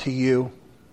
to you.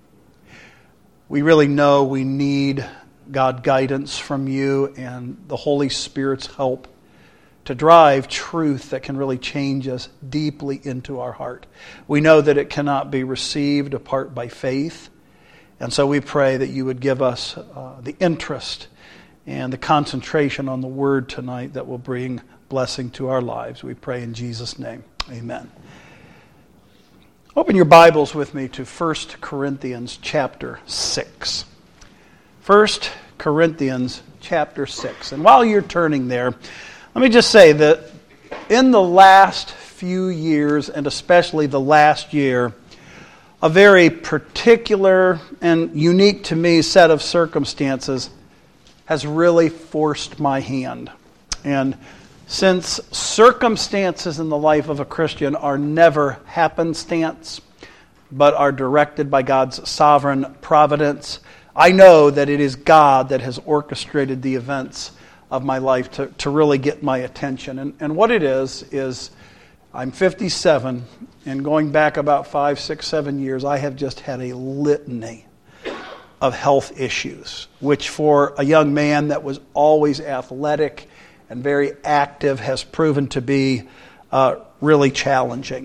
We really know we need, God, guidance from you and the Holy Spirit's help to drive truth that can really change us deeply into our heart. We know that it cannot be received apart by faith. And so we pray that you would give us the interest and the concentration on the Word tonight that will bring blessing to our lives. We pray in Jesus' name. Amen. Open your Bibles with me to 1 Corinthians chapter 6. 1 Corinthians chapter 6. And while you're turning there, let me just say that in the last few years, and especially the last year, a very particular and unique to me set of circumstances has really forced my hand. And since circumstances in the life of a Christian are never happenstance, but are directed by God's sovereign providence, I know that it is God that has orchestrated the events of my life to really get my attention. And what it is I'm 57, and going back about 5, 6, 7 years, I have just had a litany of health issues, which for a young man that was always athletic and very active has proven to be really challenging.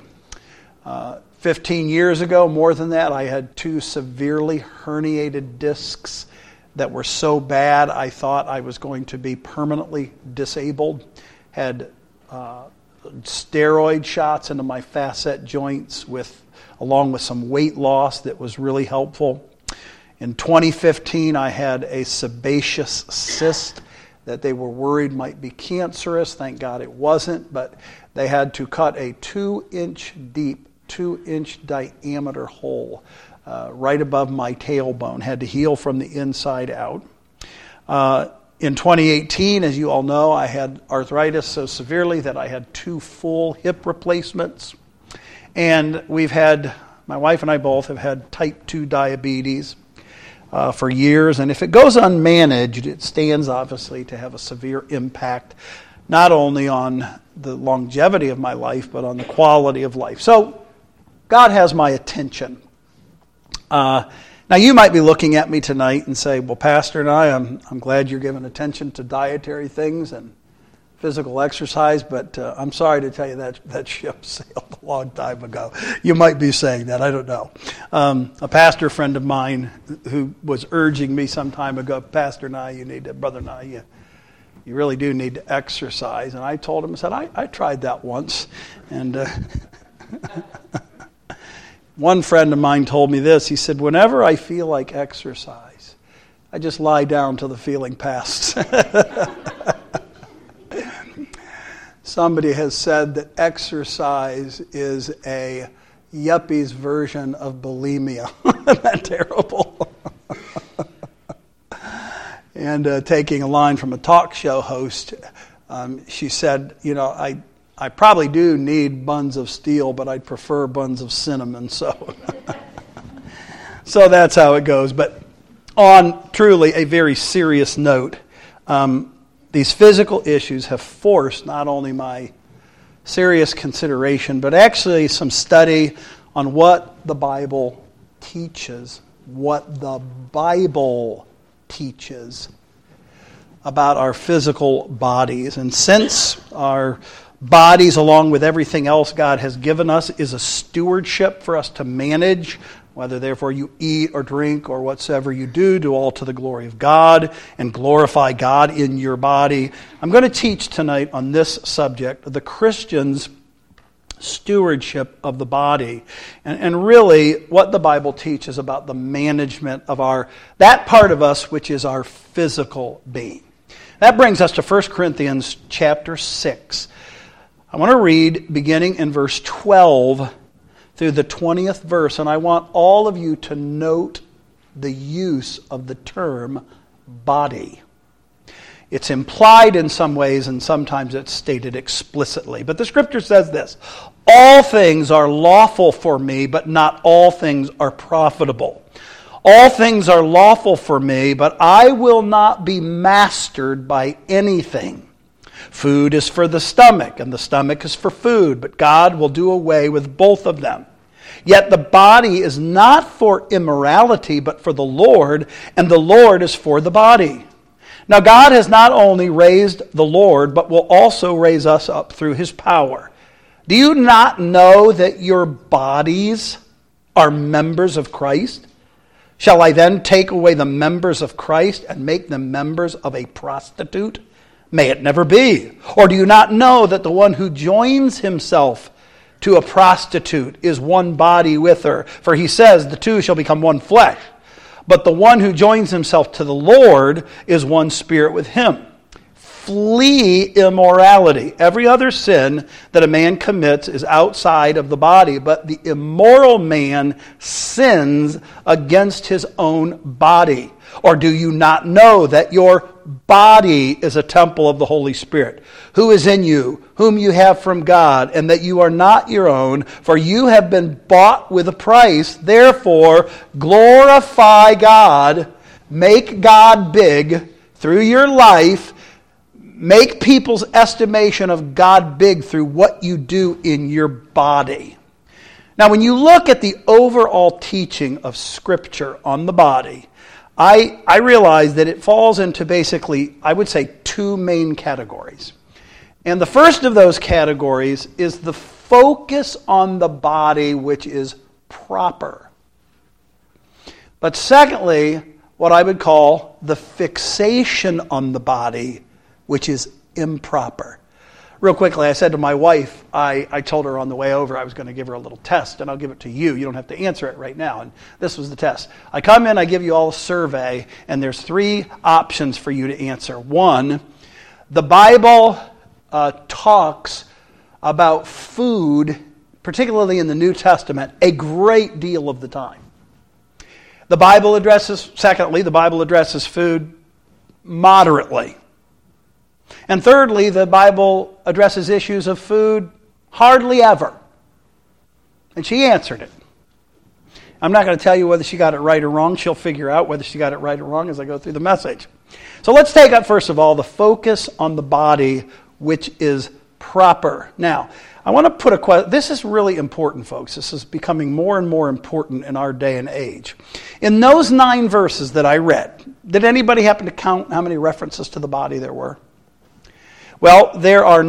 15 years ago, more than that, I had 2 severely herniated discs that were so bad I thought I was going to be permanently disabled. Had steroid shots into my facet joints along with some weight loss that was really helpful. In 2015, I had a sebaceous cyst that they were worried might be cancerous. Thank God it wasn't, but they had to cut a 2-inch deep, 2-inch diameter hole right above my tailbone. Had to heal from the inside out. In 2018, as you all know, I had arthritis so severely that I had 2 full hip replacements. And my wife and I both have had type 2 diabetes for years. And if it goes unmanaged, it stands obviously to have a severe impact, not only on the longevity of my life, but on the quality of life. So God has my attention. Now, you might be looking at me tonight and say, well, Pastor and I'm glad you're giving attention to dietary things and physical exercise, but I'm sorry to tell you that ship sailed a long time ago. You might be saying that, I don't know. A pastor friend of mine who was urging me some time ago, Pastor Nye, Brother Nye, you really do need to exercise. And I told him, I said, I tried that once. And one friend of mine told me this. He said, whenever I feel like exercise, I just lie down till the feeling passes. Somebody has said that exercise is a yuppie's version of bulimia. Isn't that terrible? And taking a line from a talk show host, she said, I probably do need buns of steel, but I'd prefer buns of cinnamon. So that's how it goes. But on truly a very serious note, these physical issues have forced not only my serious consideration, but actually some study on what the Bible teaches. What the Bible teaches about our physical bodies. And since our bodies, along with everything else God has given us, is a stewardship for us to manage, whether therefore you eat or drink or whatsoever you do all to the glory of God and glorify God in your body. I'm going to teach tonight on this subject, the Christian's stewardship of the body, and really what the Bible teaches about the management of that part of us which is our physical being. That brings us to 1 Corinthians chapter 6. I want to read beginning in verse 12 through the 20th verse, and I want all of you to note the use of the term body. It's implied in some ways, and sometimes it's stated explicitly. But the Scripture says this: all things are lawful for me, but not all things are profitable. All things are lawful for me, but I will not be mastered by anything. Food is for the stomach, and the stomach is for food, but God will do away with both of them. Yet the body is not for immorality, but for the Lord, and the Lord is for the body. Now God has not only raised the Lord, but will also raise us up through his power. Do you not know that your bodies are members of Christ? Shall I then take away the members of Christ and make them members of a prostitute? May it never be. Or do you not know that the one who joins himself to a prostitute is one body with her? For he says, the two shall become one flesh. But the one who joins himself to the Lord is one spirit with him. Flee immorality. Every other sin that a man commits is outside of the body, but the immoral man sins against his own body. Or do you not know that your body is a temple of the Holy Spirit, who is in you, whom you have from God, and that you are not your own, for you have been bought with a price? Therefore, glorify God, make God big through your life. Make people's estimation of God big through what you do in your body. Now, when you look at the overall teaching of Scripture on the body, I realize that it falls into basically, I would say, two main categories. And the first of those categories is the focus on the body, which is proper. But secondly, what I would call the fixation on the body, which is improper. Real quickly, I said to my wife, I told her on the way over I was going to give her a little test, and I'll give it to you. You don't have to answer it right now. And this was the test. I come in, I give you all a survey, and there's 3 options for you to answer. 1, the Bible talks about food, particularly in the New Testament, a great deal of the time. Secondly, the Bible addresses food moderately. And thirdly, the Bible addresses issues of food hardly ever. And she answered it. I'm not going to tell you whether she got it right or wrong. She'll figure out whether she got it right or wrong as I go through the message. So let's take up, first of all, the focus on the body, which is proper. Now, I want to put a question. This is really important, folks. This is becoming more and more important in our day and age. In those 9 verses that I read, did anybody happen to count how many references to the body there were? Well, there are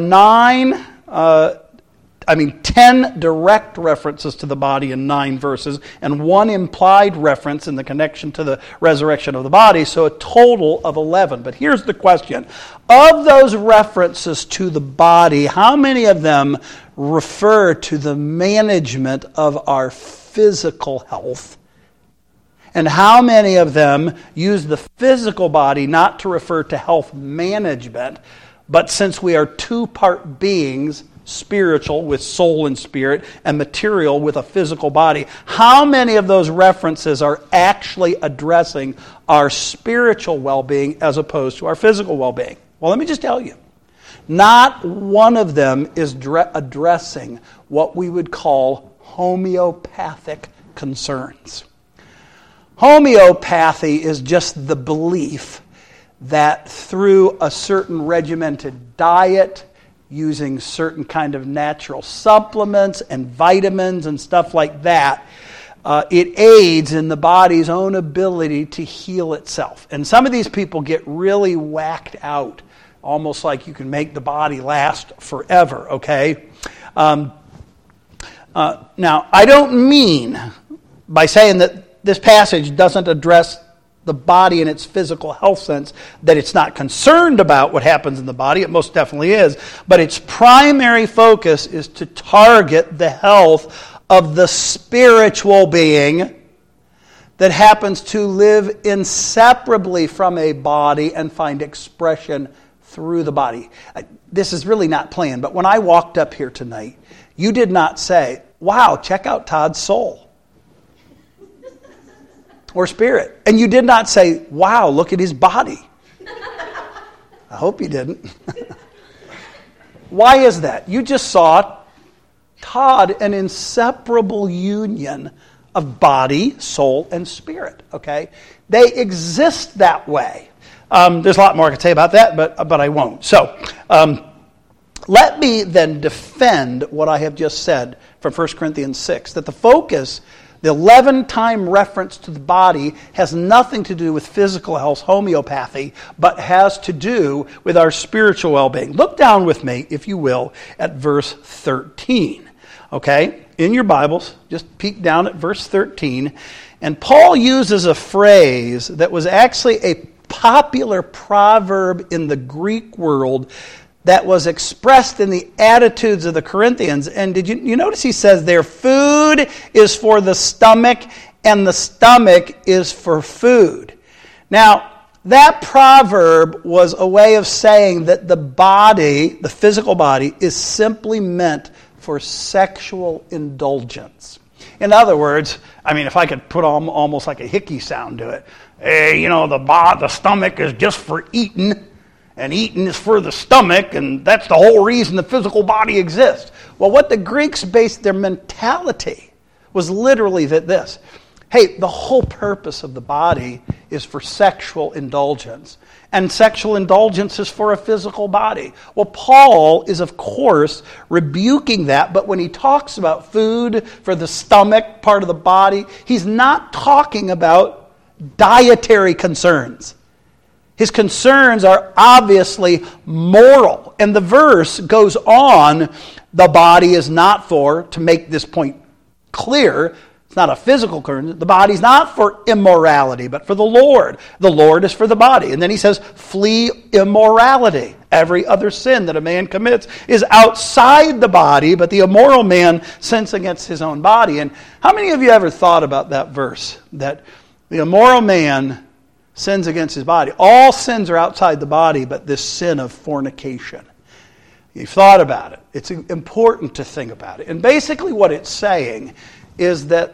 10 direct references to the body in 9 verses, and 1 implied reference in the connection to the resurrection of the body, so a total of 11. But here's the question. Of those references to the body, how many of them refer to the management of our physical health? And how many of them use the physical body not to refer to health management, but since we are 2-part beings, spiritual with soul and spirit, and material with a physical body, how many of those references are actually addressing our spiritual well-being as opposed to our physical well-being? Well, let me just tell you. Not one of them is addressing what we would call homeopathic concerns. Homeopathy is just the belief that through a certain regimented diet, using certain kind of natural supplements and vitamins and stuff like that, it aids in the body's own ability to heal itself. And some of these people get really whacked out, almost like you can make the body last forever, okay? Now, I don't mean by saying that this passage doesn't address the body in its physical health sense, that it's not concerned about what happens in the body. It most definitely is. But its primary focus is to target the health of the spiritual being that happens to live inseparably from a body and find expression through the body. This is really not planned, but when I walked up here tonight, you did not say, wow, check out Todd's soul or spirit. And you did not say, wow, look at his body. I hope you didn't. Why is that? You just saw Todd, an inseparable union of body, soul, and spirit. Okay? They exist that way. There's a lot more I could say about that, but I won't. So, Let me then defend what I have just said from 1 Corinthians 6, that the focus, the 11-time reference to the body, has nothing to do with physical health, homeopathy, but has to do with our spiritual well-being. Look down with me, if you will, at verse 13. Okay? In your Bibles, just peek down at verse 13. And Paul uses a phrase that was actually a popular proverb in the Greek world that was expressed in the attitudes of the Corinthians. And did you notice he says their food is for the stomach and the stomach is for food. Now, that proverb was a way of saying that the body, the physical body, is simply meant for sexual indulgence. In other words, I mean, if I could put almost like a hickey sound to it, hey, the stomach is just for eating, and eating is for the stomach, and that's the whole reason the physical body exists. Well, what the Greeks based their mentality was literally this. Hey, the whole purpose of the body is for sexual indulgence. And sexual indulgence is for a physical body. Well, Paul is, of course, rebuking that, but when he talks about food for the stomach, part of the body, he's not talking about dietary concerns. His concerns are obviously moral. And the verse goes on, the body is not for, to make this point clear, it's not a physical concern, the body's not for immorality, but for the Lord. The Lord is for the body. And then he says, flee immorality. Every other sin that a man commits is outside the body, but the immoral man sins against his own body. And how many of you ever thought about that verse? That the immoral man sins against his body. All sins are outside the body, but this sin of fornication. You've thought about it. It's important to think about it. And basically what it's saying is that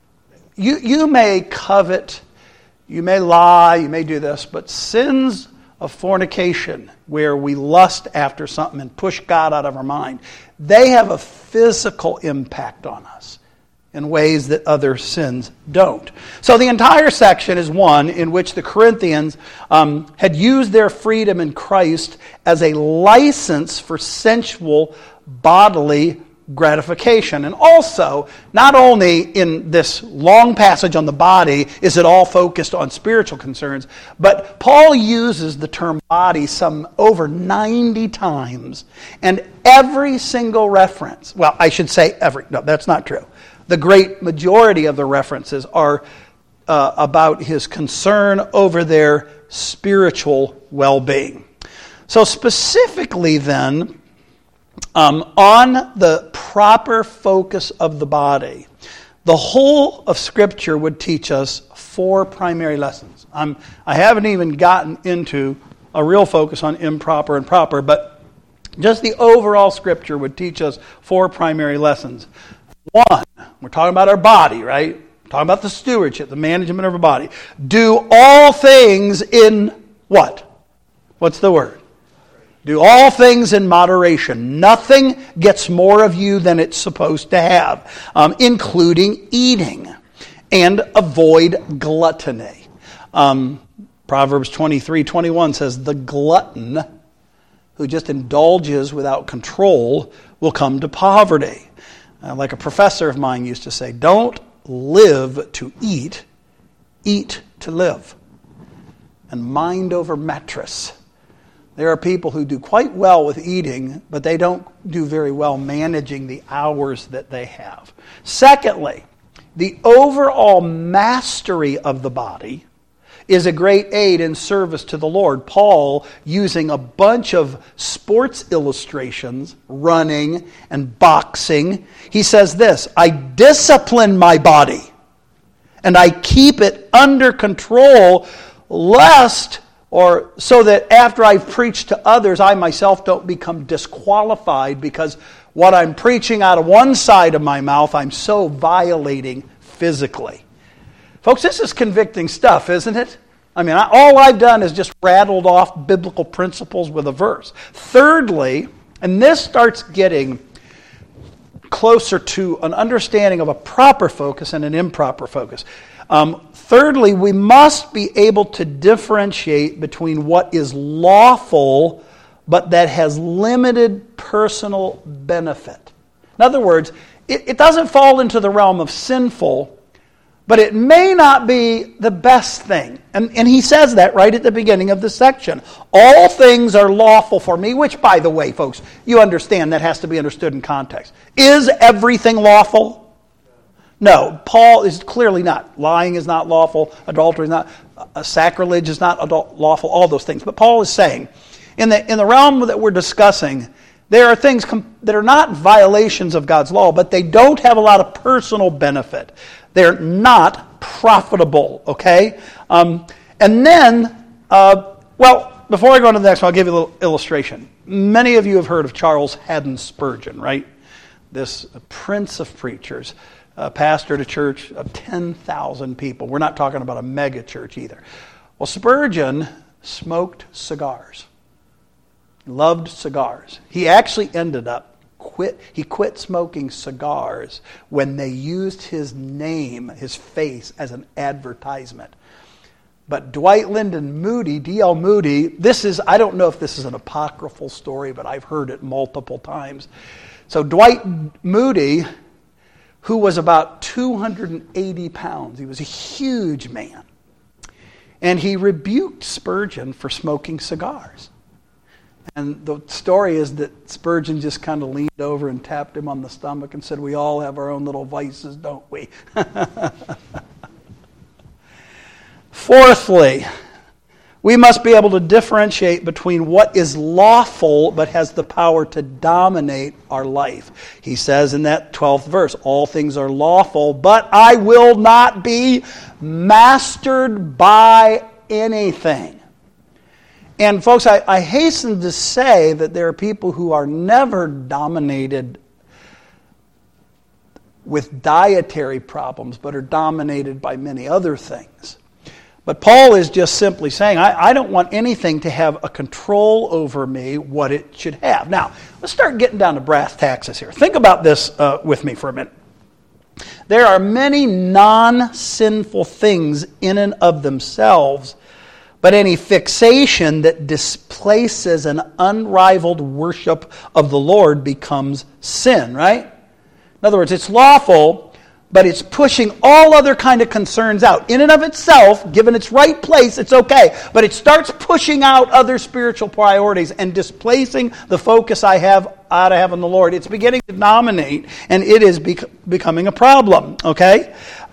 you may covet, you may lie, you may do this, but sins of fornication, where we lust after something and push God out of our mind, they have a physical impact on us in ways that other sins don't. So the entire section is one in which the Corinthians had used their freedom in Christ as a license for sensual bodily gratification. And also, not only in this long passage on the body is it all focused on spiritual concerns, but Paul uses the term body some over 90 times. And every single reference, well, I should say no, that's not true. The great majority of the references are about his concern over their spiritual well-being. So specifically then, on the proper focus of the body, the whole of Scripture would teach us 4 primary lessons. I haven't even gotten into a real focus on improper and proper, but just the overall Scripture would teach us 4 primary lessons. 1, we're talking about our body, right? We're talking about the stewardship, the management of our body. Do all things in what? What's the word? Do all things in moderation. Nothing gets more of you than it's supposed to have, including eating. And avoid gluttony. Proverbs 23:21 says, the glutton who just indulges without control will come to poverty. Like a professor of mine used to say, don't live to eat, eat to live. And mind over mattress. There are people who do quite well with eating, but they don't do very well managing the hours that they have. Secondly, the overall mastery of the body is a great aid in service to the Lord. Paul, using a bunch of sports illustrations, running and boxing, he says this, I discipline my body and I keep it under control lest or so that after I've preached to others, I myself don't become disqualified because what I'm preaching out of one side of my mouth, I'm so violating physically. Folks, this is convicting stuff, isn't it? I mean, all I've done is just rattled off biblical principles with a verse. Thirdly, and this starts getting closer to an understanding of a proper focus and an improper focus. Thirdly, we must be able to differentiate between what is lawful but that has limited personal benefit. In other words, it doesn't fall into the realm of sinful, but it may not be the best thing. And he says that right at the beginning of the section. All things are lawful for me, which, by the way, folks, you understand that has to be understood in context. Is everything lawful? No, Paul is clearly not. Lying is not lawful. Adultery is not. Sacrilege is not lawful. All those things. But Paul is saying, in the realm that we're discussing, there are things that are not violations of God's law, but they don't have a lot of personal benefit. They're not profitable, okay? And then, before I go on to the next one, I'll give you a little illustration. Many of you have heard of Charles Haddon Spurgeon, right? This prince of preachers, pastored a church of 10,000 people. We're not talking about a mega church either. Well, Spurgeon smoked cigars. Loved cigars. He actually ended up quit smoking cigars when they used his name, his face, as an advertisement. But Dwight Lyndon Moody, D.L. Moody, I don't know if this is an apocryphal story, but I've heard it multiple times. So Dwight Moody, who was about 280 pounds, he was a huge man, and he rebuked Spurgeon for smoking cigars. And the story is that Spurgeon just kind of leaned over and tapped him on the stomach and said, "We all have our own little vices, don't we?" Fourthly, we must be able to differentiate between what is lawful but has the power to dominate our life. He says in that 12th verse, all things are lawful, but I will not be mastered by anything. And folks, I hasten to say that there are people who are never dominated with dietary problems, but are dominated by many other things. But Paul is just simply saying, I don't want anything to have a control over me what it should have. Now, let's start getting down to brass taxes here. Think about this with me for a minute. There are many non-sinful things in and of themselves, but any fixation that displaces an unrivaled worship of the Lord becomes sin, right? In other words, it's lawful, but it's pushing all other kind of concerns out. In and of itself, given its right place, it's okay. But it starts pushing out other spiritual priorities and displacing the focus I ought to have on the Lord. It's beginning to dominate, and it is becoming a problem, okay?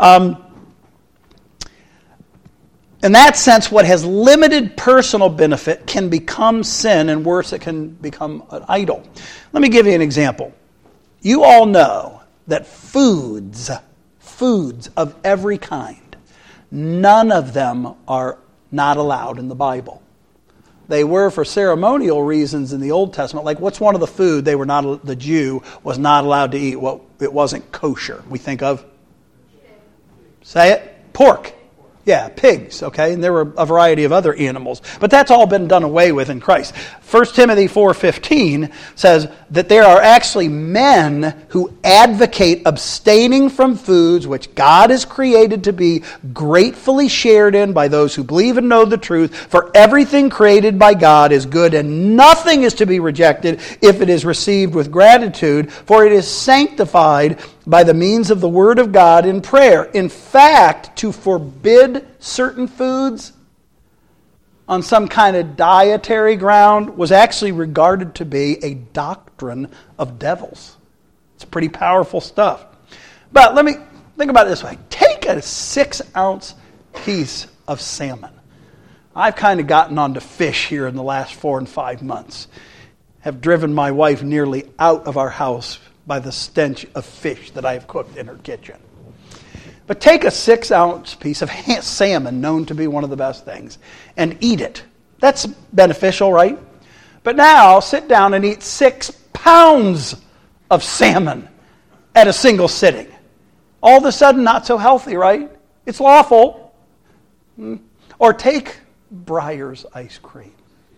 In that sense, what has limited personal benefit can become sin, and worse, it can become an idol. Let me give you an example. You all know that foods of every kind, none of them are not allowed in the Bible. They were for ceremonial reasons in the Old Testament. Like, what's one of the food the Jew was not allowed to eat? Well, it wasn't kosher. We think of? Say it? Pork. Yeah, pigs, okay? And there were a variety of other animals. But that's all been done away with in Christ. 1 Timothy 4:15 says that there are actually men who advocate abstaining from foods which God has created to be gratefully shared in by those who believe and know the truth. For everything created by God is good, and nothing is to be rejected if it is received with gratitude, for it is sanctified by the means of the Word of God in prayer. In fact, to forbid certain foods on some kind of dietary ground was actually regarded to be a doctrine of devils. It's pretty powerful stuff. But let me think about it this way. Take a 6-ounce piece of salmon. I've kind of gotten onto fish here in the last 4 and 5 months. Have driven my wife nearly out of our house by the stench of fish that I have cooked in her kitchen. But take a 6-ounce piece of salmon, known to be one of the best things, and eat it. That's beneficial, right? But now, sit down and eat 6 pounds of salmon at a single sitting. All of a sudden, not so healthy, right? It's lawful. Or take Breyer's ice cream.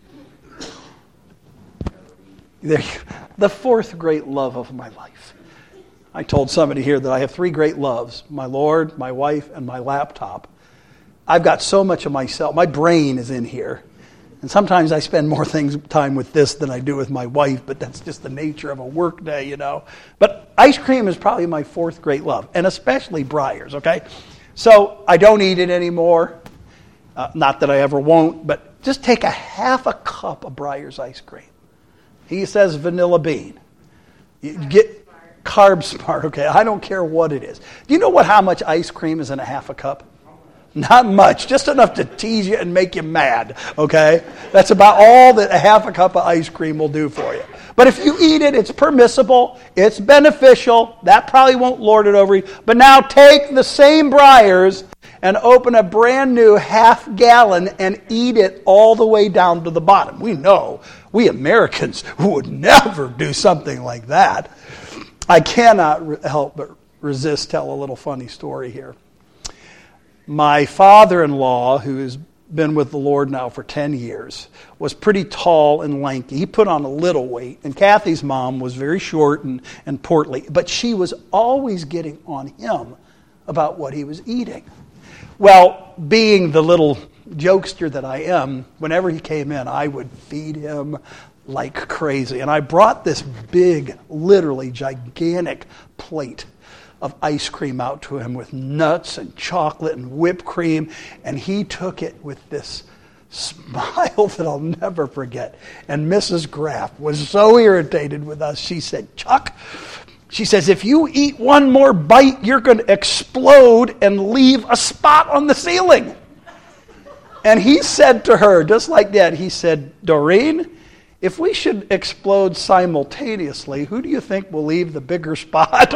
The fourth great love of my life. I told somebody here that I have 3 great loves: my Lord, my wife, and my laptop. I've got so much of myself. My brain is in here. And sometimes I spend more time with this than I do with my wife, but that's just the nature of a work day, you know. But ice cream is probably my fourth great love, and especially Breyers, okay? So I don't eat it anymore. Not that I ever won't, but just take a half a cup of Breyers ice cream. He says vanilla bean. You get carb smart, okay? I don't care what it is. Do you know how much ice cream is in a half a cup? Not much, just enough to tease you and make you mad, okay? That's about all that a half a cup of ice cream will do for you. But if you eat it, it's permissible, it's beneficial, that probably won't lord it over you. But now take the same Breyers and open a brand new half gallon and eat it all the way down to the bottom. We know, we Americans would never do something like that. I cannot help but resist tell a little funny story here. My father-in-law, who has been with the Lord now for 10 years, was pretty tall and lanky. He put on a little weight. And Kathy's mom was very short and portly. But she was always getting on him about what he was eating. Well, being the little jokester that I am, whenever he came in, I would feed him like crazy. And I brought this big, literally gigantic plate of ice cream out to him with nuts and chocolate and whipped cream, and he took it with this smile that I'll never forget. And Mrs. Graff was so irritated with us. She said, "Chuck," she says, "if you eat one more bite, you're going to explode and leave a spot on the ceiling." And he said to her, just like that, he said, "Doreen, if we should explode simultaneously, who do you think will leave the bigger spot?"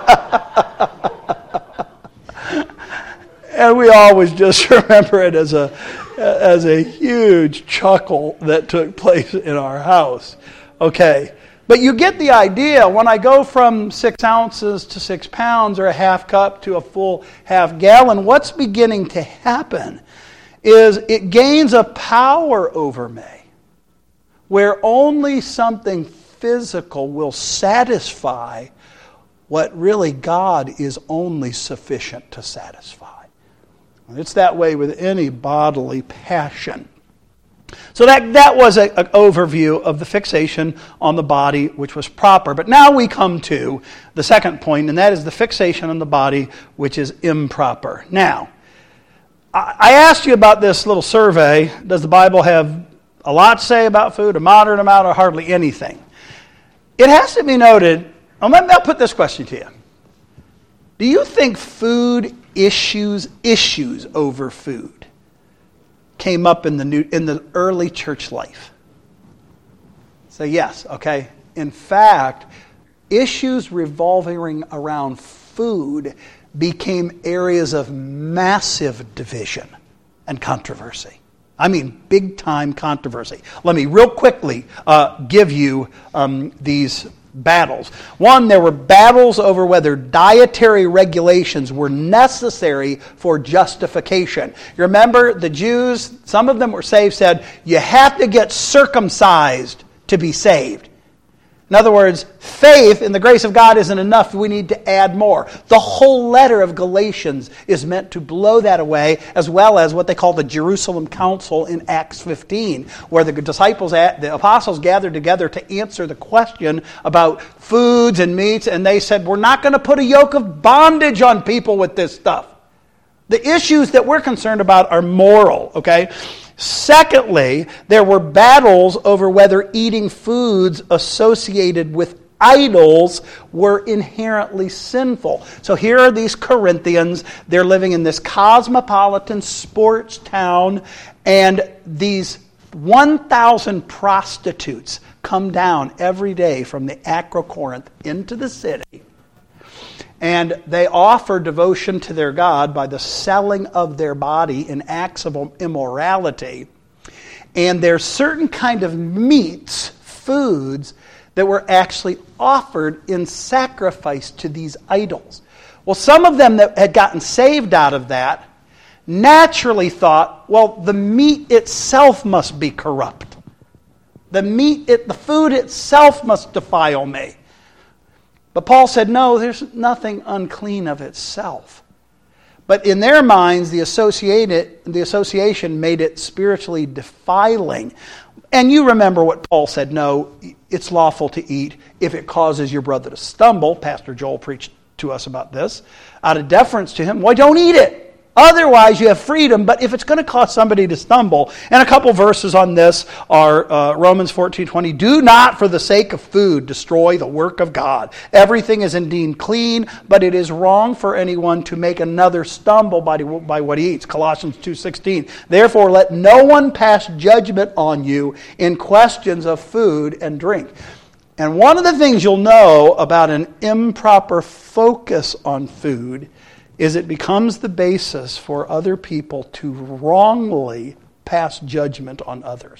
And we always just remember it as a huge chuckle that took place in our house. Okay, but you get the idea. When I go from 6 ounces to 6 pounds, or a half cup to a full half gallon, what's beginning to happen is it gains a power over me, where only something physical will satisfy what really God is only sufficient to satisfy. And it's that way with any bodily passion. So that was an overview of the fixation on the body, which was proper. But now we come to the second point, and that is the fixation on the body, which is improper. Now, I asked you about this little survey. Does the Bible have a lot to say about food, a moderate amount, or hardly anything? It has to be noted, I'll put this question to you. Do you think food issues over food came up in the early church life? Say yes, okay. In fact, issues revolving around food became areas of massive division and controversy. I mean, big-time controversy. Let me real quickly give you these battles. One, there were battles over whether dietary regulations were necessary for justification. You remember the Jews, some of them were saved, said, you have to get circumcised to be saved. In other words, faith in the grace of God isn't enough. We need to add more. The whole letter of Galatians is meant to blow that away, as well as what they call the Jerusalem Council in Acts 15, where the apostles gathered together to answer the question about foods and meats, and they said, we're not going to put a yoke of bondage on people with this stuff. The issues that we're concerned about are moral, okay? Secondly, there were battles over whether eating foods associated with idols were inherently sinful. So here are these Corinthians. They're living in this cosmopolitan sports town, and these 1,000 prostitutes come down every day from the Acrocorinth into the city. And they offer devotion to their God by the selling of their body in acts of immorality. And there's certain kind of meats, foods, that were actually offered in sacrifice to these idols. Well, some of them that had gotten saved out of that naturally thought, well, the meat itself must be corrupt. The food itself must defile me. But Paul said, no, there's nothing unclean of itself. But in their minds, the association made it spiritually defiling. And you remember what Paul said, no, it's lawful to eat if it causes your brother to stumble. Pastor Joel preached to us about this. Out of deference to him, why don't eat it? Otherwise, you have freedom, but if it's going to cause somebody to stumble, and a couple verses on this are Romans 14:20, do not for the sake of food destroy the work of God. Everything is indeed clean, but it is wrong for anyone to make another stumble by what he eats. Colossians 2:16, therefore let no one pass judgment on you in questions of food and drink. And one of the things you'll know about an improper focus on food is it becomes the basis for other people to wrongly pass judgment on others.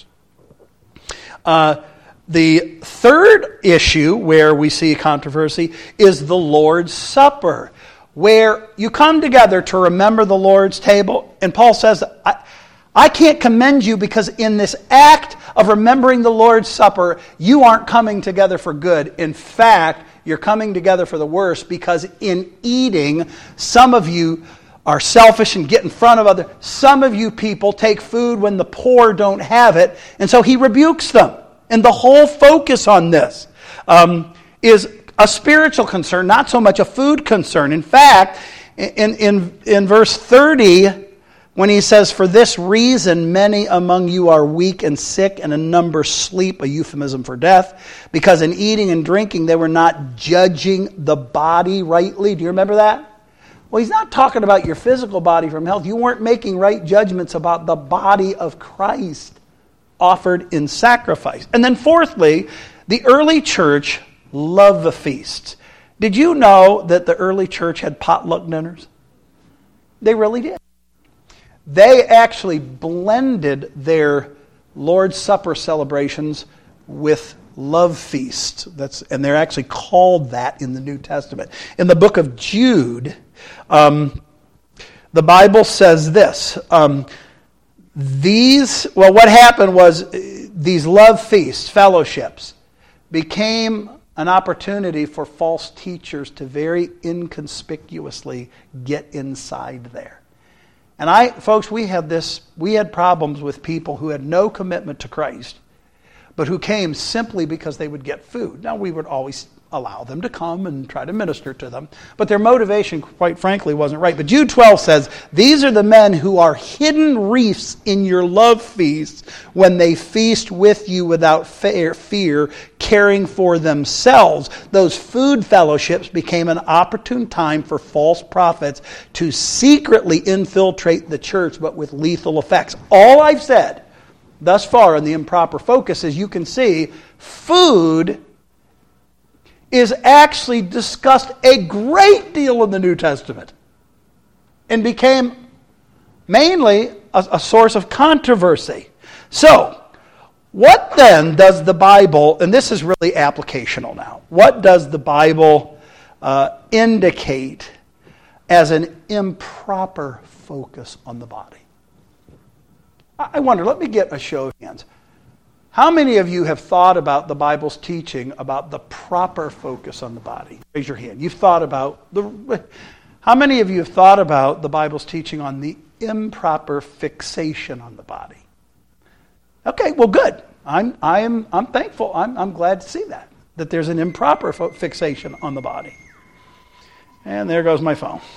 The third issue where we see controversy is the Lord's Supper, where you come together to remember the Lord's table. And Paul says, I can't commend you because in this act of remembering the Lord's Supper, you aren't coming together for good. In fact, you're coming together for the worse, because in eating, some of you are selfish and get in front of others. Some of you people take food when the poor don't have it, and so he rebukes them. And the whole focus on this is a spiritual concern, not so much a food concern. In fact, in verse 30, when he says, for this reason many among you are weak and sick, and a number sleep, a euphemism for death, because in eating and drinking they were not judging the body rightly. Do you remember that? Well, he's not talking about your physical body from health. You weren't making right judgments about the body of Christ offered in sacrifice. And then fourthly, the early church loved the feasts. Did you know that the early church had potluck dinners? They really did. They actually blended their Lord's Supper celebrations with love feasts. And they're actually called that in the New Testament. In the book of Jude, the Bible says this. What happened was these love feasts, fellowships, became an opportunity for false teachers to very inconspicuously get inside there. And folks, we had problems with people who had no commitment to Christ, but who came simply because they would get food. Now, we would always allow them to come and try to minister to them, but their motivation, quite frankly, wasn't right. But Jude 12 says, these are the men who are hidden reefs in your love feasts when they feast with you without fear, caring for themselves. Those food fellowships became an opportune time for false prophets to secretly infiltrate the church, but with lethal effects. All I've said thus far in the improper focus is you can see food is actually discussed a great deal in the New Testament and became mainly a source of controversy. So, what then does the Bible, and this is really applicational now, what does the Bible indicate as an improper focus on the body? I wonder, let me get a show of hands. How many of you have thought about the Bible's teaching about the proper focus on the body? Raise your hand. How many of you have thought about the Bible's teaching on the improper fixation on the body? Okay, well, good. I'm thankful. I'm glad to see that there's an improper fixation on the body. And there goes my phone.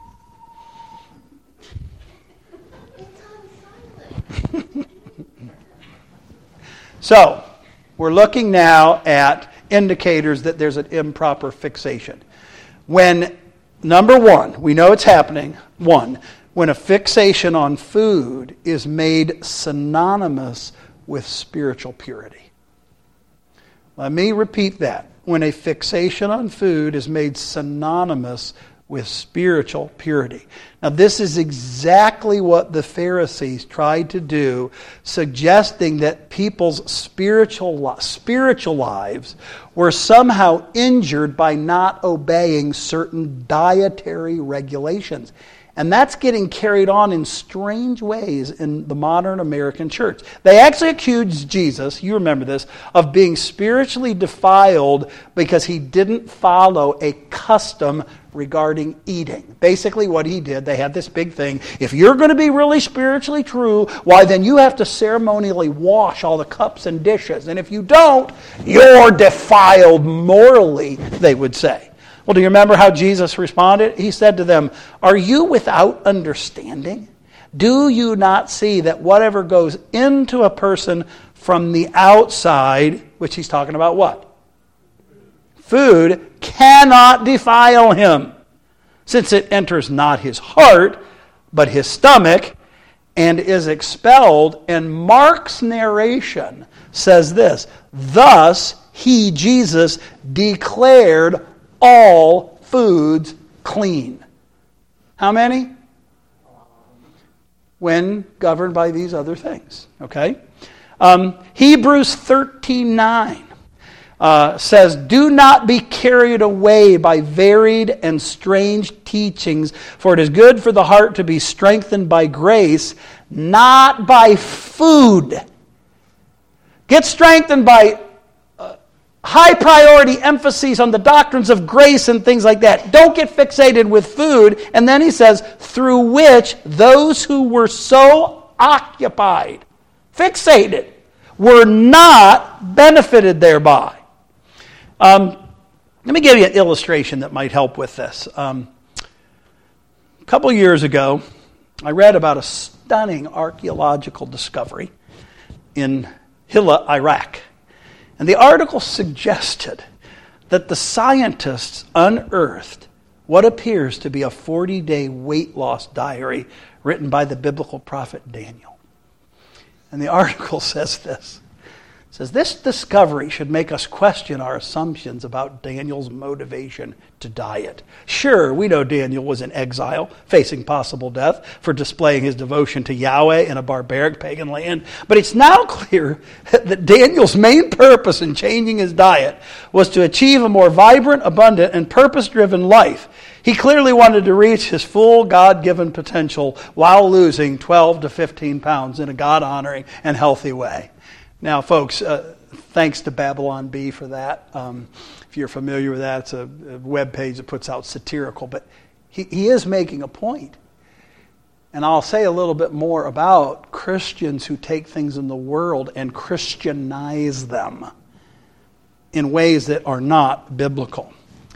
So, we're looking now at indicators that there's an improper fixation. When, number one, we know it's happening, when a fixation on food is made synonymous with spiritual purity. Let me repeat that. When a fixation on food is made synonymous with spiritual purity. Now, this is exactly what the Pharisees tried to do, suggesting that people's spiritual lives were somehow injured by not obeying certain dietary regulations. And that's getting carried on in strange ways in the modern American church. They actually accused Jesus, you remember this, of being spiritually defiled because he didn't follow a custom regarding eating. Basically what he did, they had this big thing. If you're going to be really spiritually true, why then you have to ceremonially wash all the cups and dishes. And if you don't, you're defiled morally, they would say. Well, do you remember how Jesus responded? He said to them, "Are you without understanding? Do you not see that whatever goes into a person from the outside," which he's talking about what? Food, "cannot defile him, since it enters not his heart, but his stomach, and is expelled." And Mark's narration says this, "Thus he," Jesus, "declared all foods clean." How many? When governed by these other things. Okay? Hebrews 13:9 says, "Do not be carried away by varied and strange teachings, for it is good for the heart to be strengthened by grace, not by food." Get strengthened by high priority emphases on the doctrines of grace and things like that. Don't get fixated with food. And then he says, "through which those who were so occupied," fixated, "were not benefited thereby." Let me give you an illustration that might help with this. A couple years ago, I read about a stunning archaeological discovery in Hilla, Iraq. And the article suggested that the scientists unearthed what appears to be a 40-day weight loss diary written by the biblical prophet Daniel. And the article says this. It says, "This discovery should make us question our assumptions about Daniel's motivation to diet. Sure, we know Daniel was in exile, facing possible death for displaying his devotion to Yahweh in a barbaric pagan land. But it's now clear that Daniel's main purpose in changing his diet was to achieve a more vibrant, abundant, and purpose-driven life. He clearly wanted to reach his full God-given potential while losing 12 to 15 pounds in a God-honoring and healthy way." Now, folks, thanks to Babylon Bee for that. If you're familiar with that, it's a web page that puts out satirical. But he is making a point. And I'll say a little bit more about Christians who take things in the world and Christianize them in ways that are not biblical.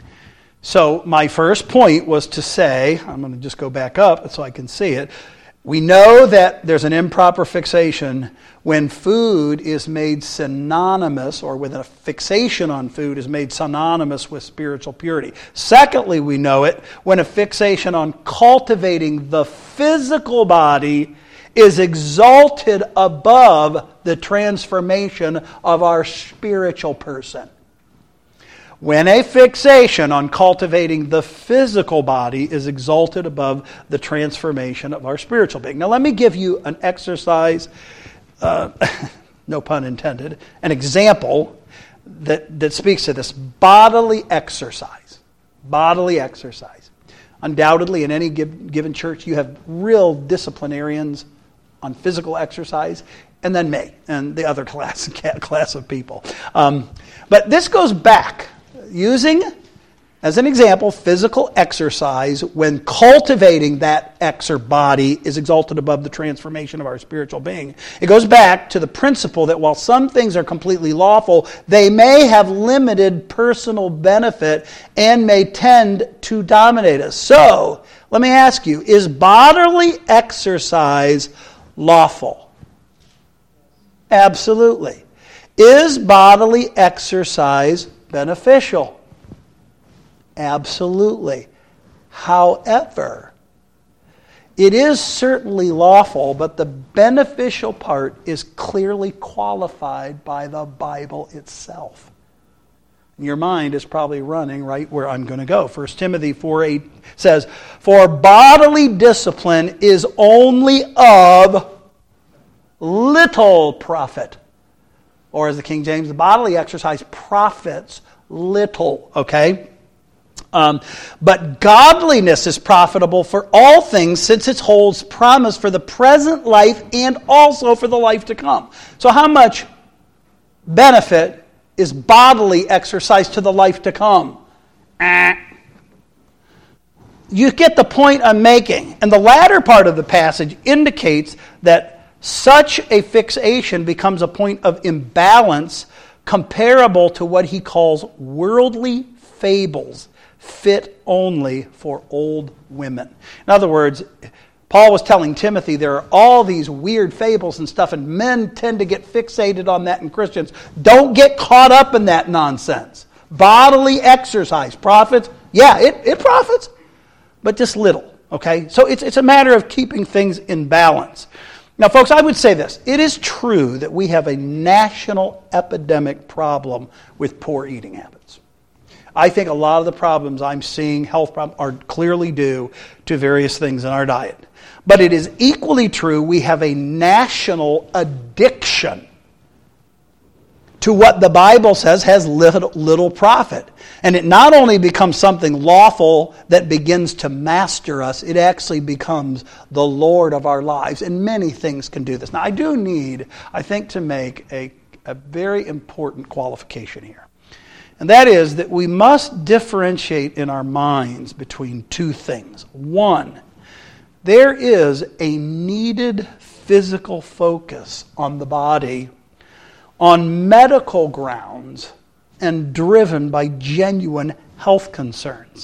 So my first point was to say, I'm going to just go back up so I can see it. We know that there's an improper fixation when food is made synonymous, or when a fixation on food is made synonymous with spiritual purity. Secondly, we know it when a fixation on cultivating the physical body is exalted above the transformation of our spiritual person. When a fixation on cultivating the physical body is exalted above the transformation of our spiritual being. Now let me give you an exercise, no pun intended, an example that speaks to this. Bodily exercise. Bodily exercise. Undoubtedly, in any given church, you have real disciplinarians on physical exercise, and then me, and the other class of people. But this goes back. Using, as an example, physical exercise, when cultivating that body is exalted above the transformation of our spiritual being. It goes back to the principle that while some things are completely lawful, they may have limited personal benefit and may tend to dominate us. So, let me ask you, is bodily exercise lawful? Absolutely. Is bodily exercise beneficial? Absolutely. However, it is certainly lawful, but the beneficial part is clearly qualified by the Bible itself. Your mind is probably running right where I'm going to go. 1 Timothy 4:8 says, "For bodily discipline is only of little profit." Or as the King James, the bodily exercise profits little, okay? But godliness is profitable for all things, since it holds promise for the present life and also for the life to come. So how much benefit is bodily exercise to the life to come? You get the point I'm making. And the latter part of the passage indicates that such a fixation becomes a point of imbalance comparable to what he calls worldly fables, fit only for old women. In other words, Paul was telling Timothy there are all these weird fables and stuff, and men tend to get fixated on that in Christians. Don't get caught up in that nonsense. Bodily exercise profits. Yeah, it profits, but just little, okay? So it's a matter of keeping things in balance. Now, folks, I would say this. It is true that we have a national epidemic problem with poor eating habits. I think a lot of the problems I'm seeing, health problems, are clearly due to various things in our diet. But it is equally true we have a national addiction to what the Bible says has little profit. And it not only becomes something lawful that begins to master us, it actually becomes the Lord of our lives. And many things can do this. Now, I do need, I think, to make a very important qualification here. And that is that we must differentiate in our minds between two things. One, there is a needed physical focus on the body on medical grounds and driven by genuine health concerns.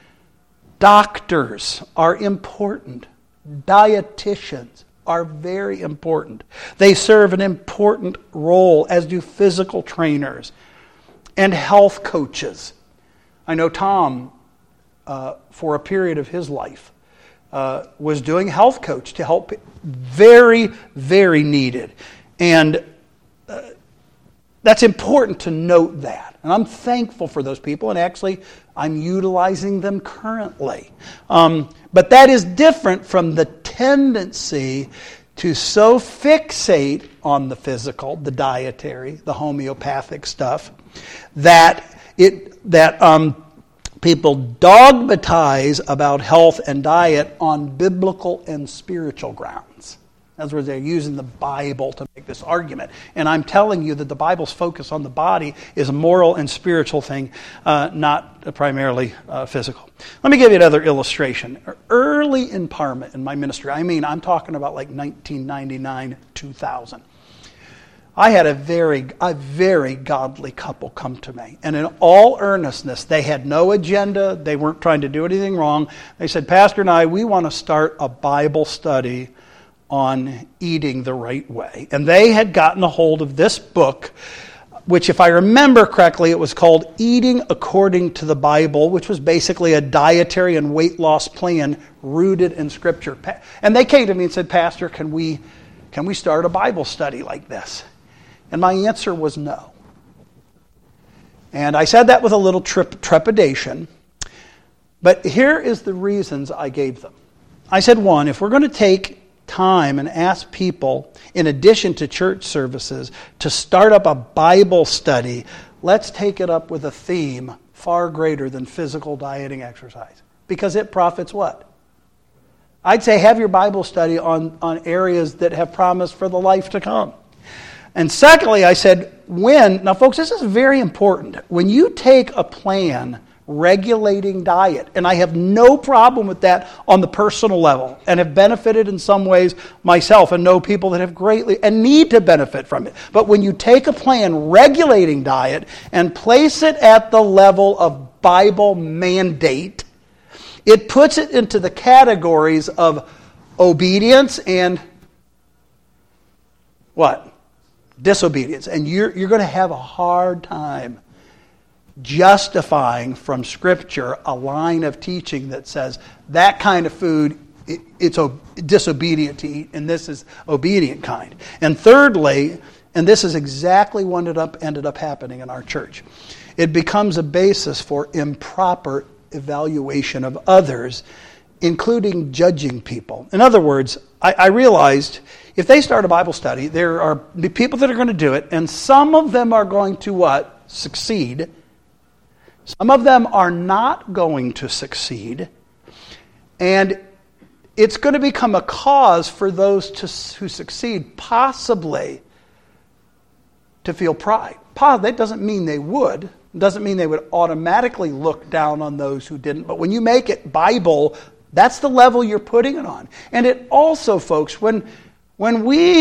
Doctors are important. Dietitians are very important. They serve an important role, as do physical trainers and health coaches. I know Tom, for a period of his life, was doing health coach to help. Very, very needed. And that's important to note that. And I'm thankful for those people, and actually I'm utilizing them currently. But that is different from the tendency to so fixate on the physical, the dietary, the homeopathic stuff, that people dogmatize about health and diet on biblical and spiritual grounds. In other words, they're using the Bible to make this argument. And I'm telling you that the Bible's focus on the body is a moral and spiritual thing, not primarily physical. Let me give you another illustration. Early in Parma, in my ministry, I'm talking about like 1999, 2000. I had a very godly couple come to me. And in all earnestness, they had no agenda. They weren't trying to do anything wrong. They said, Pastor and I, we want to start a Bible study on eating the right way. And they had gotten a hold of this book, which, if I remember correctly, it was called Eating According to the Bible, which was basically a dietary and weight loss plan rooted in Scripture. And they came to me and said, Pastor, can we start a Bible study like this? And my answer was no. And I said that with a little trepidation. But here is the reasons I gave them. I said, one, if we're going to take time and ask people, in addition to church services, to start up a Bible study, let's take it up with a theme far greater than physical dieting exercise. Because it profits what? I'd say have your Bible study on areas that have promise for the life to come. And secondly, I said, now folks, this is very important. When you take a plan regulating diet, and I have no problem with that on the personal level, and have benefited in some ways myself, and know people that have greatly and need to benefit from it. But when you take a plan regulating diet and place it at the level of Bible mandate, it puts it into the categories of obedience and what? Disobedience. And you're going to have a hard time justifying from Scripture a line of teaching that says that kind of food, it's disobedient to eat, and this is obedient kind. And thirdly, and this is exactly what ended up happening in our church, it becomes a basis for improper evaluation of others, including judging people. In other words, I realized if they start a Bible study, there are people that are going to do it, and some of them are going to what? Succeed. Some of them are not going to succeed, and it's going to become a cause for those who succeed possibly to feel pride. That doesn't mean they would. It doesn't mean they would automatically look down on those who didn't. But when you make it Bible, that's the level you're putting it on. And it also, folks, when we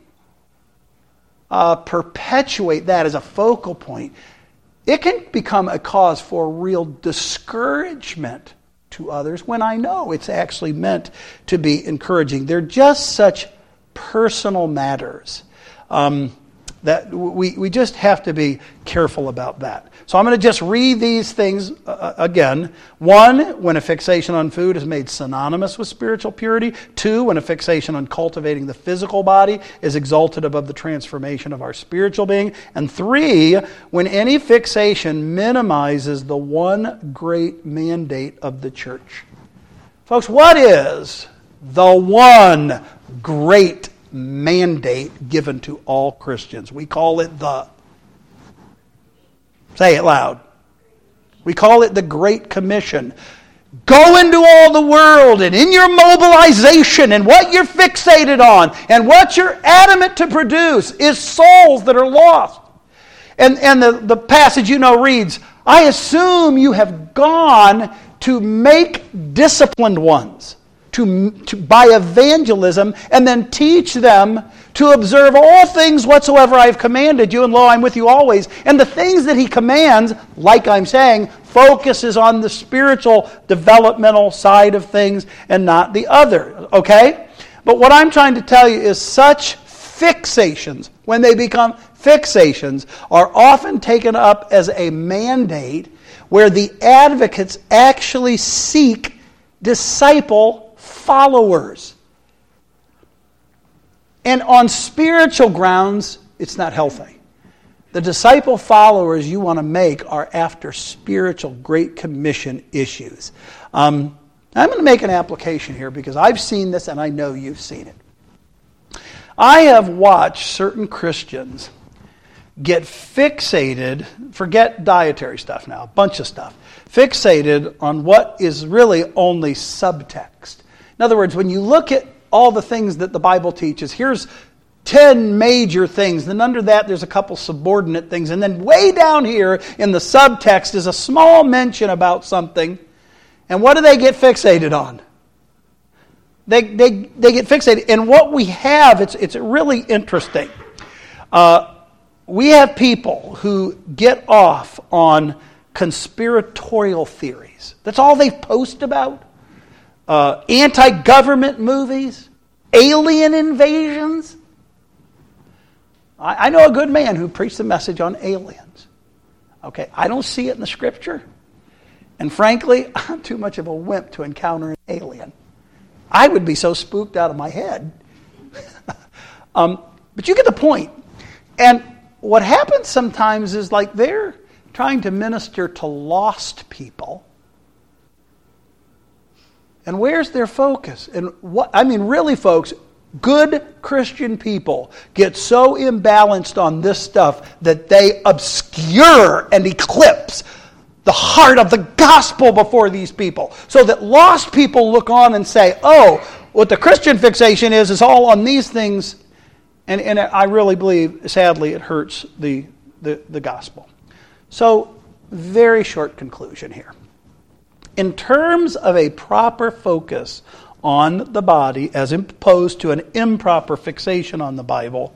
perpetuate that as a focal point, it can become a cause for real discouragement to others when I know it's actually meant to be encouraging. They're just such personal matters that we just have to be careful about that. So I'm going to just read these things again. 1, when a fixation on food is made synonymous with spiritual purity. 2, when a fixation on cultivating the physical body is exalted above the transformation of our spiritual being. And 3, when any fixation minimizes the one great mandate of the church. Folks, what is the one great mandate given to all Christians? We call it say it loud. We call it the Great Commission. Go into all the world, and in your mobilization and what you're fixated on and what you're adamant to produce is souls that are lost. And the passage reads, I assume you have gone to make disciplined ones. By evangelism, and then teach them to observe all things whatsoever I have commanded you, and lo, I'm with you always. And the things that he commands, like I'm saying, focuses on the spiritual developmental side of things and not the other. Okay? But what I'm trying to tell you is such fixations, when they become fixations, are often taken up as a mandate where the advocates actually seek disciple followers. And on spiritual grounds, it's not healthy. The disciple followers you want to make are after spiritual Great Commission issues. I'm going to make an application here because I've seen this and I know you've seen it. I have watched certain Christians get fixated, forget dietary stuff now, a bunch of stuff, fixated on what is really only subtext. In other words, when you look at all the things that the Bible teaches, here's 10 major things. Then under that, there's a couple subordinate things. And then way down here in the subtext is a small mention about something. And what do they get fixated on? They get fixated. And what we have, it's really interesting. We have people who get off on conspiratorial theories. That's all they post about. Anti-government movies, alien invasions. I know a good man who preached a message on aliens. Okay, I don't see it in the Scripture. And frankly, I'm too much of a wimp to encounter an alien. I would be so spooked out of my head. But you get the point. And what happens sometimes is like they're trying to minister to lost people. And where's their focus? And really, folks, good Christian people get so imbalanced on this stuff that they obscure and eclipse the heart of the gospel before these people. So that lost people look on and say, oh, what the Christian fixation is all on these things. And I really believe, sadly, it hurts the gospel. So, very short conclusion here. In terms of a proper focus on the body as opposed to an improper fixation on the Bible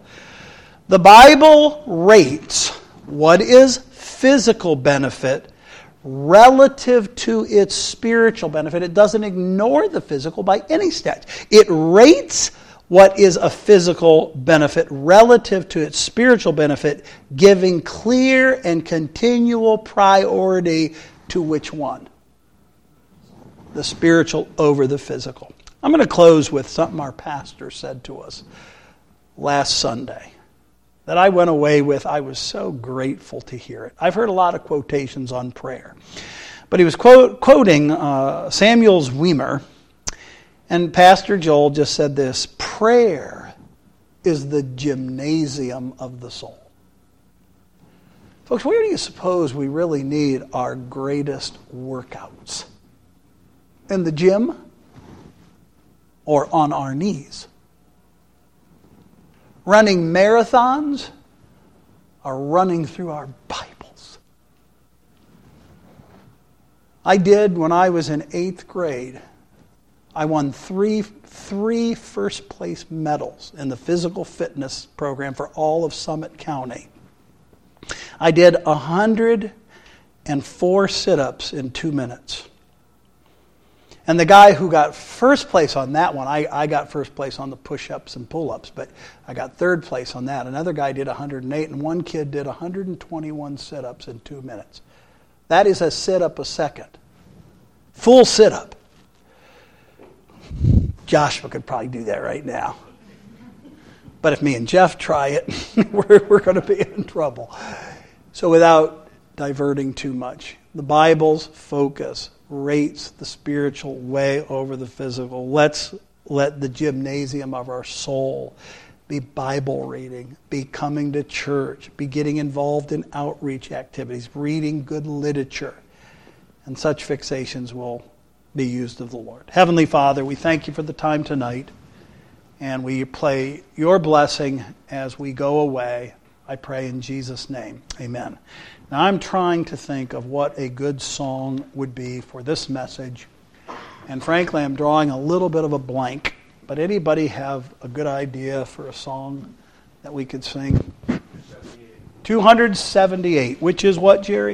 rates what is physical benefit relative to its spiritual benefit. It doesn't ignore the physical by any stretch. It rates what is a physical benefit relative to its spiritual benefit, giving clear and continual priority to which one? The spiritual over the physical. I'm going to close with something our pastor said to us last Sunday that I went away with. I was so grateful to hear it. I've heard a lot of quotations on prayer. But he was quoting Samuel Zwemer, and Pastor Joel just said this: prayer is the gymnasium of the soul. Folks, where do you suppose we really need our greatest workouts? In the gym or on our knees? Running marathons or running through our Bibles? I did when I was in 8th grade. I won three first place medals in the physical fitness program for all of Summit County. I did 104 sit-ups in 2 minutes. And the guy who got first place on that one, I got first place on the push-ups and pull-ups, but I got third place on that. Another guy did 108, and one kid did 121 sit-ups in 2 minutes. That is a sit-up a second. Full sit-up. Joshua could probably do that right now. But if me and Jeff try it, we're going to be in trouble. So without diverting too much, the Bible's focus rates the spiritual way over the physical. Let's let the gymnasium of our soul be Bible reading, be coming to church, be getting involved in outreach activities, reading good literature. And such fixations will be used of the Lord. Heavenly Father, we thank you for the time tonight, and we pray your blessing as we go away. I pray in Jesus' name. Amen. Now I'm trying to think of what a good song would be for this message, and frankly I'm drawing a little bit of a blank, but anybody have a good idea for a song that we could sing? 278, which is what, Jerry?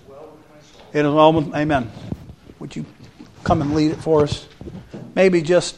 It is well with, amen. Would you come and lead it for us? Maybe just